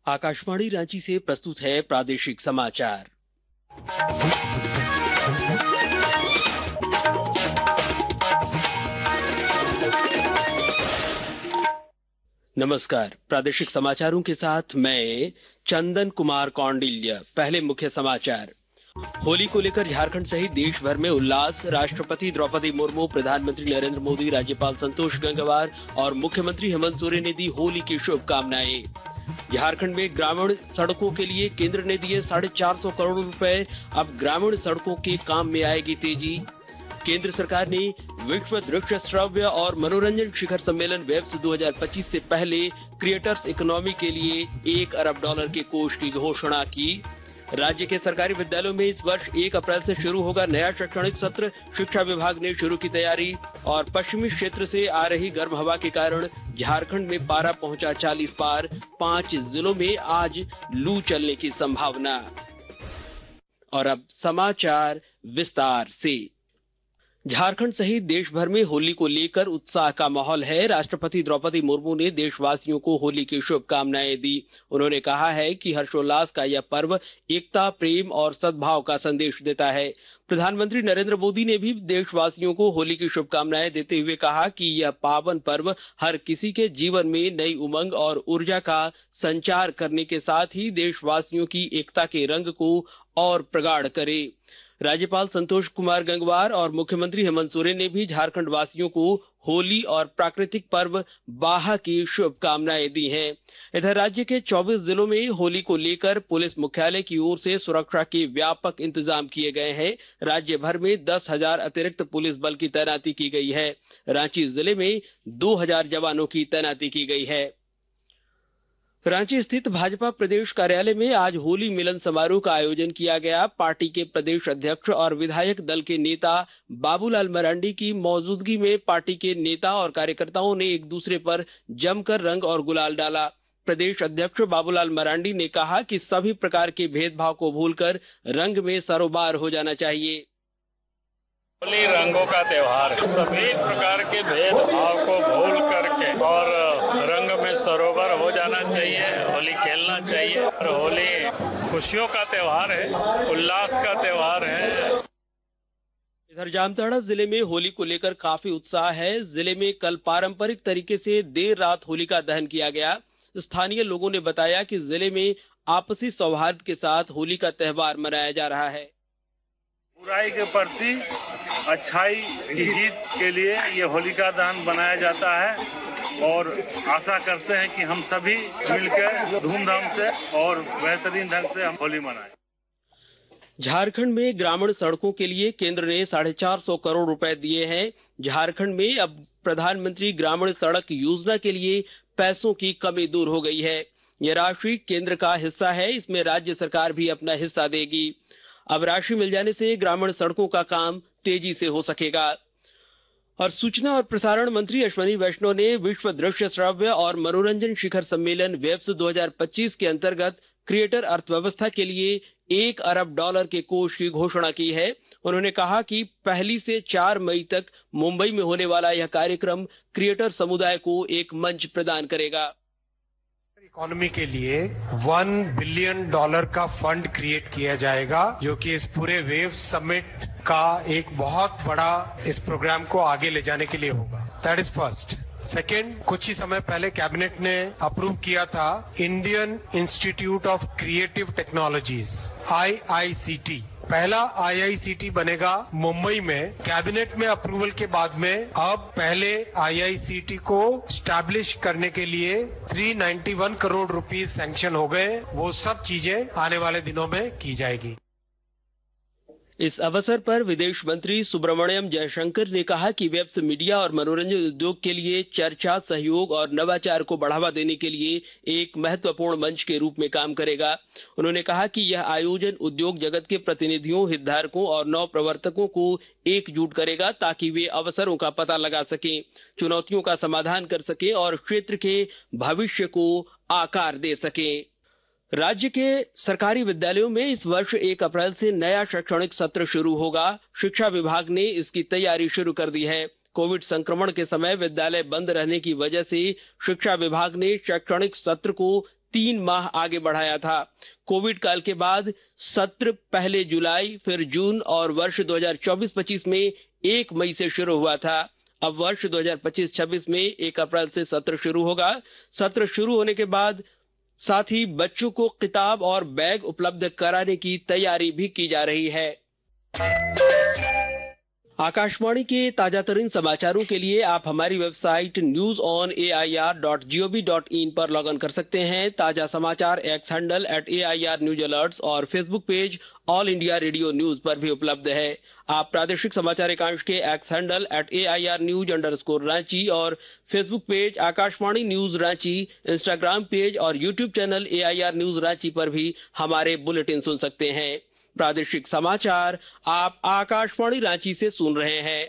आकाशवाणी रांची से प्रस्तुत है प्रादेशिक समाचार। नमस्कार, प्रादेशिक समाचारों के साथ मैं चंदन कुमार कौंडिल्य। पहले मुख्य समाचार। होली को लेकर झारखंड सहित देश भर में उल्लास। राष्ट्रपति द्रौपदी मुर्मू, प्रधानमंत्री नरेंद्र मोदी, राज्यपाल संतोष गंगवार और मुख्यमंत्री हेमंत सोरेन ने दी होली की शुभकामनाएं। झारखंड में ग्रामीण सड़कों के लिए केंद्र ने दिए 450 करोड़ रुपए। अब ग्रामीण सड़कों के काम में आएगी तेजी। केंद्र सरकार ने विश्व दृश्य श्रव्य और मनोरंजन शिखर सम्मेलन वेब्स 2025 से पहले क्रिएटर्स इकोनॉमी के लिए $1 अरब के कोष की घोषणा की। राज्य के सरकारी विद्यालयों में इस वर्ष 1 अप्रैल से शुरू होगा नया शैक्षणिक सत्र। शिक्षा विभाग ने शुरू की तैयारी। और पश्चिमी क्षेत्र से आ रही गर्म हवा के कारण झारखंड में पारा पहुंचा 40 पार। 5 जिलों में आज लू चलने की संभावना। और अब समाचार विस्तार से। झारखंड सहित देश भर में होली को लेकर उत्साह का माहौल है। राष्ट्रपति द्रौपदी मुर्मू ने देशवासियों को होली की शुभकामनाएं दी। उन्होंने कहा है कि हर्षोल्लास का यह पर्व एकता, प्रेम और सद्भाव का संदेश देता है। प्रधानमंत्री नरेंद्र मोदी ने भी देशवासियों को होली की शुभकामनाएं देते हुए कहा कि यह पावन पर्व हर किसी के जीवन में नई उमंग और ऊर्जा का संचार करने के साथ ही देशवासियों की एकता के रंग को और प्रगाढ़ करे। राज्यपाल संतोष कुमार गंगवार और मुख्यमंत्री हेमंत सोरेन ने भी झारखंड वासियों को होली और प्राकृतिक पर्व बाहा की शुभकामनाएं दी हैं। इधर राज्य के 24 जिलों में होली को लेकर पुलिस मुख्यालय की ओर से सुरक्षा के व्यापक इंतजाम किए गए हैं। राज्य भर में 10,000 अतिरिक्त पुलिस बल की तैनाती की गई है। रांची जिले में 2,000 जवानों की तैनाती की गई है। रांची स्थित भाजपा प्रदेश कार्यालय में आज होली मिलन समारोह का आयोजन किया गया। पार्टी के प्रदेश अध्यक्ष और विधायक दल के नेता बाबूलाल मरांडी की मौजूदगी में पार्टी के नेता और कार्यकर्ताओं ने एक दूसरे पर जमकर रंग और गुलाल डाला। प्रदेश अध्यक्ष बाबूलाल मरांडी ने कहा कि सभी प्रकार के भेदभाव को भूलकर रंग में सरोबार हो जाना चाहिए। होली रंगों का त्योहार है। सभी प्रकार के भेदभाव को भूल करके और रंग में सरोवर हो जाना चाहिए। होली खेलना चाहिए। और होली खुशियों का त्योहार है, उल्लास का त्योहार है। इधर जामताड़ा जिले में होली को लेकर काफी उत्साह है। जिले में कल पारंपरिक तरीके से देर रात होलिका दहन किया गया। स्थानीय लोगों ने बताया कि जिले में आपसी सौहार्द के साथ होली का त्योहार मनाया जा रहा है। बुराई के प्रति अच्छाई की जीत के लिए ये होलिका दहन बनाया जाता है और आशा करते हैं कि हम सभी मिलकर धूमधाम से और बेहतरीन ढंग से हम होली मनाएं। झारखंड में ग्रामीण सड़कों के लिए केंद्र ने 450 करोड़ रुपए दिए हैं। झारखंड में अब प्रधानमंत्री ग्रामीण सड़क योजना के लिए पैसों की कमी दूर हो गई है। यह राशि केंद्र का हिस्सा है। इसमें राज्य सरकार भी अपना हिस्सा देगी। अब राशि मिल जाने से ग्रामीण सड़कों का काम तेजी से हो सकेगा। और सूचना और प्रसारण मंत्री अश्विनी वैष्णव ने विश्व दृश्य श्रव्य और मनोरंजन शिखर सम्मेलन वेब्स 2025 के अंतर्गत क्रिएटर अर्थव्यवस्था के लिए $1 अरब के कोष की घोषणा की है। उन्होंने कहा कि 1 से 4 मई तक मुंबई में होने वाला यह कार्यक्रम क्रिएटर समुदाय को एक मंच प्रदान करेगा। इकोनॉमी के लिए $1 बिलियन का फंड क्रिएट किया जाएगा, जो कि इस पूरे वेव समिट का एक बहुत बड़ा इस प्रोग्राम को आगे ले जाने के लिए होगा। That is first. सेकेंड, कुछ ही समय पहले कैबिनेट ने अप्रूव किया था Indian institute of creative technologies IICT। पहला IICT बनेगा मुंबई में। कैबिनेट में अप्रूवल के बाद में अब पहले IICT को स्टैब्लिश करने के लिए 391 करोड़ रुपीस सैंक्शन हो गए। वो सब चीजें आने वाले दिनों में की जाएगी। इस अवसर पर विदेश मंत्री सुब्रमण्यम जयशंकर ने कहा कि वेब्स मीडिया और मनोरंजन उद्योग के लिए चर्चा, सहयोग और नवाचार को बढ़ावा देने के लिए एक महत्वपूर्ण मंच के रूप में काम करेगा। उन्होंने कहा कि यह आयोजन उद्योग जगत के प्रतिनिधियों, हितधारकों और नव प्रवर्तकों को एकजुट करेगा ताकि वे अवसरों का पता लगा सकें, चुनौतियों का समाधान कर सकें और क्षेत्र के भविष्य को आकार दे सकें। राज्य के सरकारी विद्यालयों में इस वर्ष 1 अप्रैल से नया शैक्षणिक सत्र शुरू होगा। शिक्षा विभाग ने इसकी तैयारी शुरू कर दी है। कोविड संक्रमण के समय विद्यालय बंद रहने की वजह से शिक्षा विभाग ने शैक्षणिक सत्र को 3 माह आगे बढ़ाया था। कोविड काल के बाद सत्र पहले जुलाई, फिर जून और वर्ष 2024-25 में 1 मई से शुरू हुआ था। अब वर्ष 2025-26 में 1 अप्रैल से सत्र शुरू होगा। सत्र शुरू होने के बाद साथ ही बच्चों को किताब और बैग उपलब्ध कराने की तैयारी भी की जा रही है। आकाशवाणी के ताजातरीन समाचारों के लिए आप हमारी वेबसाइट newsonair.gov.in पर लॉग इन कर सकते हैं। ताजा समाचार X handle @AIR news alerts और Facebook page all India radio news पर भी उपलब्ध है। आप प्रादेशिक समाचार एकांश के एक्स हैंडल @AIR न्यूज_रांची और Facebook page Akashvani news Ranchi, Instagram page और YouTube channel AIR news Ranchi पर भी हमारे बुलेटिन सुन सकते हैं। प्रादेशिक समाचार आप आकाशवाणी रांची से सुन रहे हैं।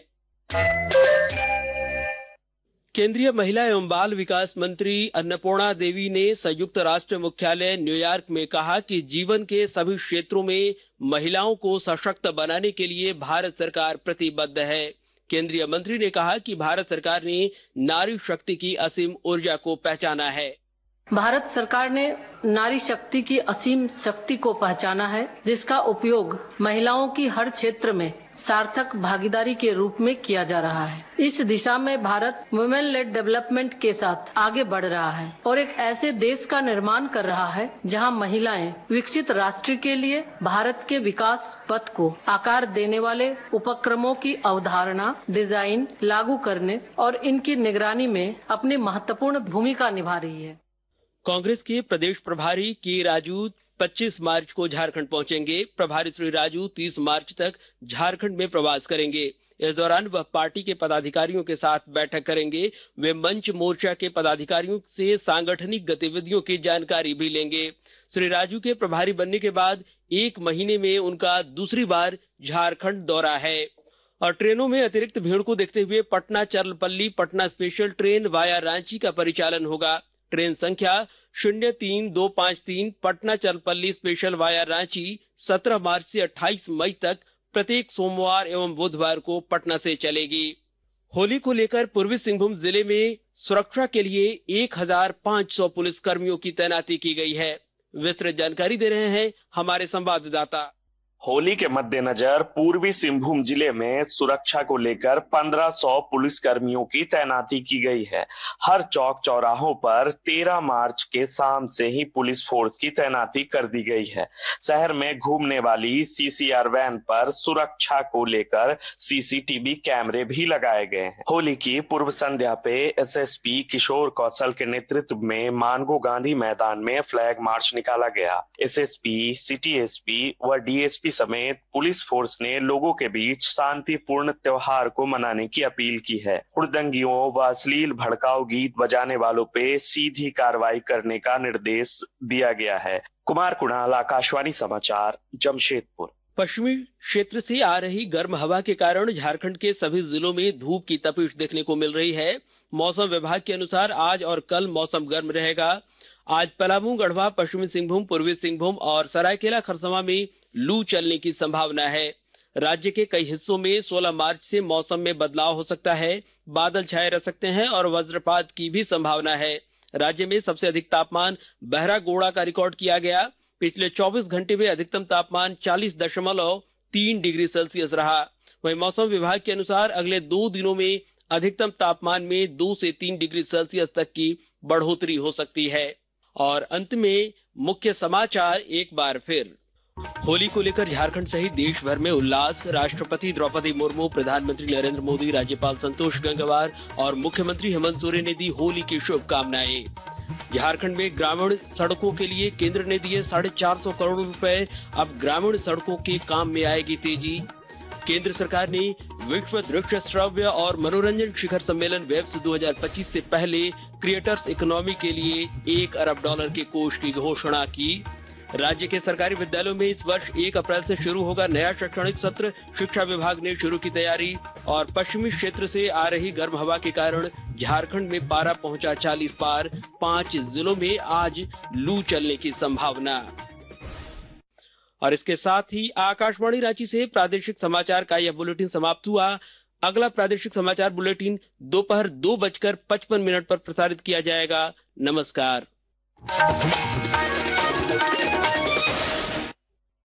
केंद्रीय महिला एवं बाल विकास मंत्री अन्नपूर्णा देवी ने संयुक्त राष्ट्र मुख्यालय न्यूयॉर्क में कहा कि जीवन के सभी क्षेत्रों में महिलाओं को सशक्त बनाने के लिए भारत सरकार प्रतिबद्ध है। केंद्रीय मंत्री ने कहा कि भारत सरकार ने नारी शक्ति की असीम ऊर्जा को पहचाना है। भारत सरकार ने नारी शक्ति की असीम शक्ति को पहचाना है, जिसका उपयोग महिलाओं की हर क्षेत्र में सार्थक भागीदारी के रूप में किया जा रहा है। इस दिशा में भारत वुमेन लेड डेवलपमेंट के साथ आगे बढ़ रहा है और एक ऐसे देश का निर्माण कर रहा है जहां महिलाएं विकसित राष्ट्र के लिए भारत के विकास पथ को आकार देने वाले उपक्रमों की अवधारणा, डिजाइन, लागू करने और इनकी निगरानी में अपनी महत्वपूर्ण भूमिका निभा रही है। कांग्रेस के प्रदेश प्रभारी के राजू 25 मार्च को झारखंड पहुंचेंगे। प्रभारी श्री राजू 30 मार्च तक झारखंड में प्रवास करेंगे। इस दौरान वह पार्टी के पदाधिकारियों के साथ बैठक करेंगे। वे मंच मोर्चा के पदाधिकारियों से सांगठनिक गतिविधियों की जानकारी भी लेंगे। श्री राजू के प्रभारी बनने के बाद 1 महीने में उनका दूसरी बार झारखंड दौरा है। और ट्रेनों में अतिरिक्त भीड़ को देखते हुए Patna Charlapalli Patna special train via Ranchi का परिचालन होगा। ट्रेन संख्या 03253 पटना चरलपल्ली स्पेशल वाया रांची 17 मार्च से 28 मई तक प्रत्येक सोमवार एवं बुधवार को पटना से चलेगी। होली को लेकर पूर्वी सिंहभूम जिले में सुरक्षा के लिए 1500 पुलिस कर्मियों की तैनाती की गई है। विस्तृत जानकारी दे रहे हैं हमारे संवाददाता। होली के मद्देनजर पूर्वी सिंहभूम जिले में सुरक्षा को लेकर 1500 पुलिस कर्मियों की तैनाती की गई है। हर चौक चौराहों पर 13 मार्च के शाम से ही पुलिस फोर्स की तैनाती कर दी गई है। शहर में घूमने वाली CCR वैन पर सुरक्षा को लेकर CCTV कैमरे भी लगाए गए हैं। होली की पूर्व संध्या पे SSP किशोर कौशल के नेतृत्व में मानगो गांधी मैदान में फ्लैग मार्च निकाला गया। SSP, सिटी SP व DSP समेत पुलिस फोर्स ने लोगों के बीच शांतिपूर्ण त्योहार को मनाने की अपील की है। हुड़दंगियों व अश्लील भड़काऊ गीत बजाने वालों पे सीधी कार्रवाई करने का निर्देश दिया गया है। कुमार कुणाल, आकाशवाणी समाचार, जमशेदपुर। पश्चिमी क्षेत्र से आ रही गर्म हवा के कारण झारखंड के सभी जिलों में धूप की तपिश देखने को मिल रही है। मौसम विभाग के अनुसार आज और कल मौसम गर्म रहेगा। आज पलामू, गढ़वा, पश्चिमी सिंहभूम, पूर्वी सिंहभूम और सरायकेला खरसावां में लू चलने की संभावना है। राज्य के कई हिस्सों में 16 मार्च से मौसम में बदलाव हो सकता है। बादल छाए रह सकते हैं और वज्रपात की भी संभावना है। राज्य में सबसे अधिक तापमान बहरागोड़ा का रिकॉर्ड किया गया। पिछले 24 घंटे में अधिकतम तापमान 40.3 डिग्री सेल्सियस रहा। वहीं मौसम विभाग के अनुसार अगले 2 दिनों में अधिकतम तापमान में 2 से 3 डिग्री सेल्सियस तक की बढ़ोतरी हो सकती है। और अंत में मुख्य समाचार एक बार फिर। होली को लेकर झारखंड सहित देश भर में उल्लास। राष्ट्रपति द्रौपदी मुर्मू, प्रधानमंत्री नरेंद्र मोदी, राज्यपाल संतोष गंगवार और मुख्यमंत्री हेमंत सोरेन ने दी होली की शुभकामनाएं। झारखंड में ग्रामीण सड़कों के लिए केंद्र ने दिए 450 करोड़ रुपए। अब ग्रामीण सड़कों के काम में आएगी तेजी। केंद्र सरकार ने विश्व दृश्य श्रव्य और मनोरंजन शिखर सम्मेलन वेब्स 2025 से पहले क्रिएटर्स इकोनॉमी के लिए $1 अरब के कोष की घोषणा की। राज्य के सरकारी विद्यालयों में इस वर्ष 1 अप्रैल से शुरू होगा नया शैक्षणिक सत्र। शिक्षा विभाग ने शुरू की तैयारी। और पश्चिमी क्षेत्र से आ रही गर्म हवा के कारण झारखंड में पारा पहुंचा 40 पार। 5 जिलों में आज लू चलने की संभावना। और इसके साथ ही आकाशवाणी रांची से प्रादेशिक समाचार का यह बुलेटिन समाप्त हुआ। अगला प्रादेशिक समाचार बुलेटिन दोपहर 2:55 पर प्रसारित किया जाएगा। नमस्कार। है।